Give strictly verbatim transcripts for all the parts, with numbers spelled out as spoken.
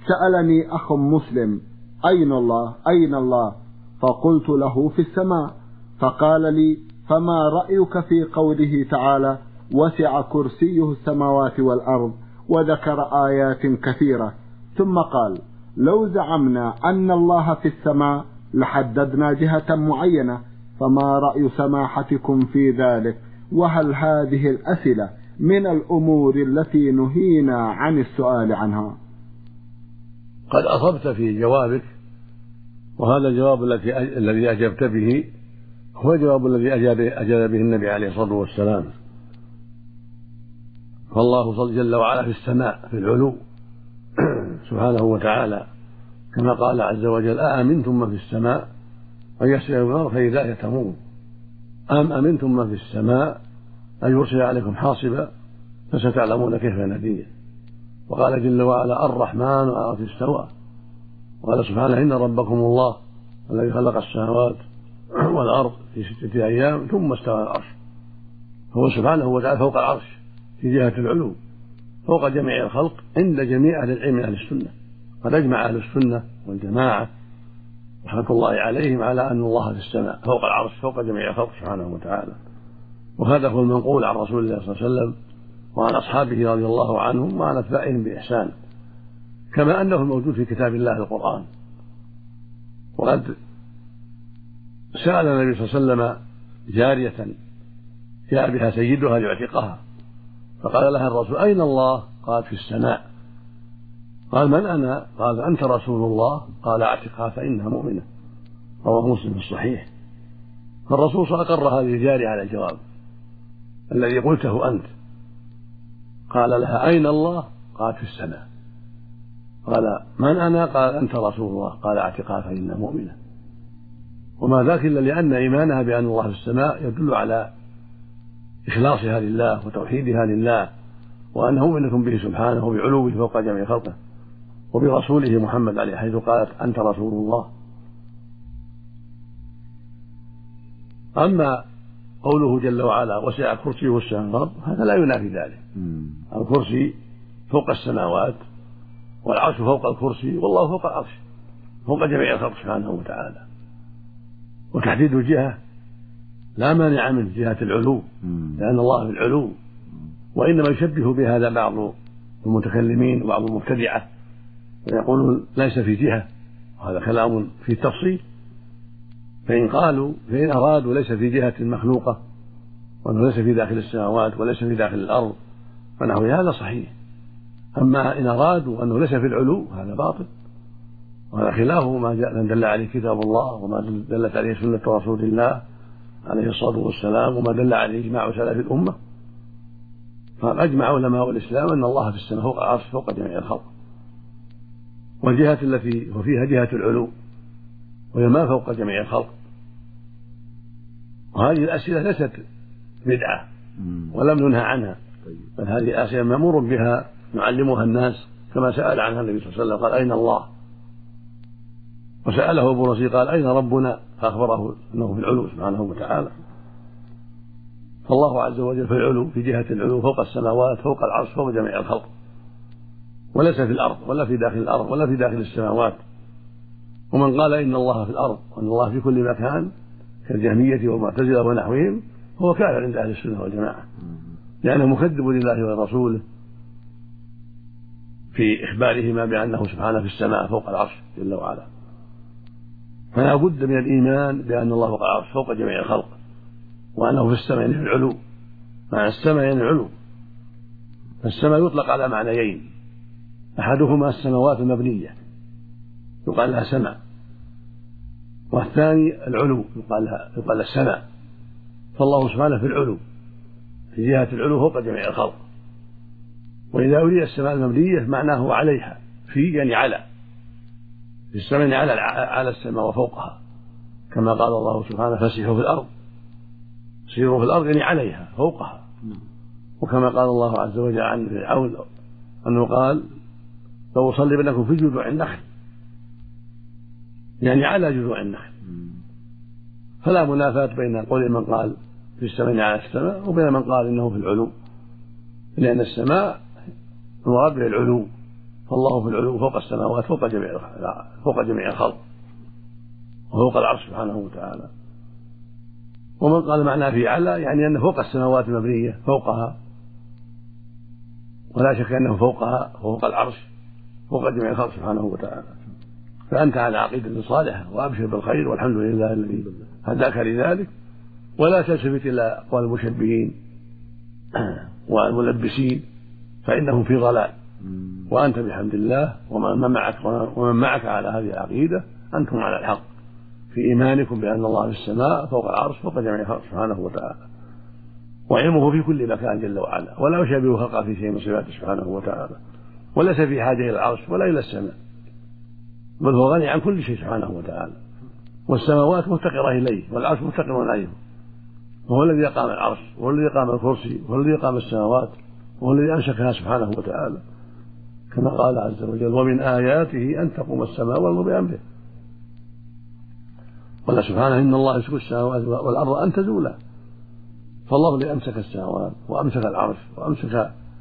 سألني أخ مسلم: أين الله أين الله؟ فقلت له: في السماء. فقال لي: فما رأيك في قوله تعالى: وسع كرسيه السماوات والأرض، وذكر آيات كثيرة، ثم قال: لو زعمنا أن الله في السماء لحددنا جهة معينة، فما رأي سماحتكم في ذلك؟ وهل هذه الأسئلة من الأمور التي نهينا عن السؤال عنها؟ قد أصبت في جوابك، وهذا الجواب الذي أجبت به هو الجواب الذي أجاب, أجاب به النبي عليه الصلاة والسلام. فالله جل وعلا في السماء في العلو سبحانه وتعالى، كما قال عز وجل: أأمنتم من في السماء أن يسرع النار فإذا هي تمور، أم أمنتم من في السماء أن يرسل عليكم حاصبا فستعلمون كيف نذير. وقال جل وعلا: الرحمن على العرش استوى. وقال سبحانه: إن ربكم الله الذي خلق السماوات والأرض في ستة أيام ثم استوى على العرش. هو سبحانه وتعالى فوق العرش في جهة العلو، فوق جميع الخلق عند جميع أهل العلم من أهل السنة. قد أجمع أهل السنة والجماعة رحمة الله عليهم على أن الله في السماء فوق العرش فوق جميع الخلق سبحانه وتعالى. وهذا هو المنقول عن رسول الله صلى الله عليه وسلم وعن أصحابه رضي الله عنهم وعن أتباعهم بإحسان، كما أنه الموجود في كتاب الله القرآن. وقد سأل النبي صلى الله عليه وسلم جارية جاء بها سيدها ليعتقها، فقال لها الرسول: أين الله؟ قالت: في السماء. قال: من أنا؟ قال: أنت رسول الله. قال: اعتقها فإنها مؤمنة. رواه مسلم في الصحيح. فالرسول صلى الله عليه وسلم أقر هذه الجارية على الجواب الذي قلته أنت. قال لها: أين الله؟ قالت: في السماء. قال: من أنا؟ قال: أنت رسول الله. قال: اعتقها فإنها مؤمنة. وما ذاك إلا لأن إيمانها بأن الله في السماء يدل على إخلاصها لله وتوحيدها لله، وأنه مؤمنة به سبحانه بعلوه فوق جميع خلقه، وبرسوله محمد عليه حيث قالت: أنت رسول الله. أما قوله جل وعلا: وسع كرسيه السماوات، هذا لا ينافي ذلك. الكرسي فوق السماوات، والعرش فوق الكرسي، والله فوق العرش فوق جميع الخلق سبحانه وتعالى. وتحديد الجهة لا مانع من جهة العلو، لأن الله في العلو، وإنما يشبه بهذا بعض المتكلمين وبعض المبتدعة ويقولون ليس في جهة، وهذا كلام في التفصيل. فإن قالوا فإن أرادوا ليس في جهة مخلوقة، وأنه ليس في داخل السماوات وليس في داخل الأرض فنحو هذا صحيح. أما إن أرادوا أنه ليس في العلو هذا باطل، وهذا خلافه ما دل عليه كتاب الله وما دلت عليه سنة رسول الله عليه الصلاة والسلام وما دل عليه إجماع سلف الأمة. فأجمع علماء الإسلام أن الله في السماء فوق العرش فوق جميع الخلق، والجهة التي وفيها جهة العلو وهي ما فوق جميع الخلق. وهذه الأسئلة ليست بدعة ولم ننهى عنها، بل هذه أسئلة مأمور بها نعلمها الناس، كما سأل عنها النبي صلى الله عليه وسلم قال: أين الله؟ وسأله أبو رزي قال: أين ربنا؟ فأخبره أنه في العلو سبحانه وتعالى. فالله عز وجل في العلو في جهة العلو فوق السماوات فوق العرش فوق جميع الخلق، وليس في الأرض ولا في داخل الأرض ولا في داخل السماوات. ومن قال إن الله في الأرض وأن الله في كل مكان كالجهمية والمعتزلة ونحوهم هو كافر عند أهل السنة والجماعة، لأنه مكذب لله ورسوله في إخبارهما بأنه سبحانه في السماء فوق العرش جل وعلا. فلا بد من الإيمان بأن الله فوق العرش فوق جميع الخلق، وأنه في السماء يعني في العلو. معنى السماء يعني العلو. فالسماء يطلق على معنيين: أحدهما السماوات المبنية يقال لها سماء، والثاني العلو يقال لها يقال لها السماء. فالله سبحانه في العلو في جهة العلو فوق جميع الخلق. وإذا أريد السماء المبنية معناه عليها، في يعني على، في السماء يعني على على السماء وفوقها، كما قال الله سبحانه: فسيحوا في الأرض. سيروا في الأرض يعني عليها فوقها. وكما قال الله عز وجل عن فرعون أنه قال: لو أصلبنكم في جذوع النخل، يعني على جذوع النخل. فلا منافاة بين قول من قال في السماء على السماء وبين من قال إنه في العلو، لأن السماء المراد بها العلو فالله في العلو فوق السماوات فوق جميع فوق جميع الخلق وفوق العرش سبحانه وتعالى. ومن قال معناه في أعلى يعني أنه فوق السماوات المبنية فوقها، ولا شك أنه فوقها فوق العرش فوق جميع الخلق سبحانه وتعالى. فأنت على عقيدة صالحة وأبشر بالخير والحمد لله الذي هداك لذلك، ولا تلتفت إلى أقوال المشبهين والملبسين فإنهم في ضلال، وأنت بحمد الله ومن معك ومن معك على هذه العقيدة أنتم على الحق في إيمانكم بأن الله في السماء فوق العرش فوق جميع الخلق سبحانه وتعالى، وعلمه في كل مكان جل وعلا، ولا يشابه خلقه في شيء من صفاته سبحانه وتعالى، وليس في حاجة إلى العرش ولا إلى السماء، بل هو غني عن كل شيء سبحانه وتعالى، والسماوات مفتقرة إليه والعرش مفتقر عليه، وهو الذي أقام العرش وهو الذي أقام الكرسي وهو الذي أقام السماوات وهو الذي أمسكها سبحانه وتعالى، كما قال عز وجل ومن آياته أن تقوم السماء والأرض بأمره. قال سبحانه إن الله يمسك السماوات والأرض أن تزولا، فالله الذي أمسك السماوات وأمسك العرش وأمسك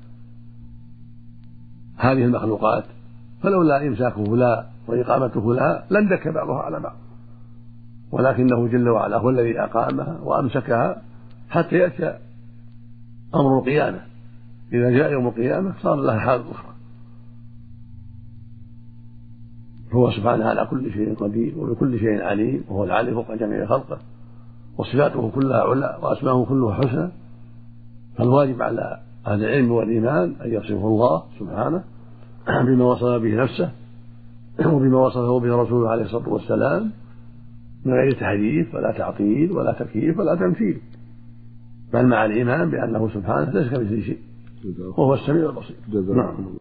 هذه المخلوقات، فلولا إمساكه لا وإقامته لها لندك بعضها على بعض، ولكنه جل وعلا هو الذي أقامها وأمسكها حتى يأتي أمر القيامة، إذا جاء يوم القيامة صار لها حال أخرى. هو سبحانه على كل شيء قدير وبكل شيء عليم، وهو العالي فوق جميع خلقه، وصفاته كلها علا وأسماؤه كلها حسنى، فالواجب على أهل العلم والإيمان أن يصفه الله سبحانه بما وصف به نفسه وبما وصفه به رسوله عليه الصلاة والسلام من غير تحريف ولا تعطيل ولا تكييف ولا تمثيل، بل مع الإيمان بأنه سبحانه ليس كمثله شيء وهو السميع البصير. نعم.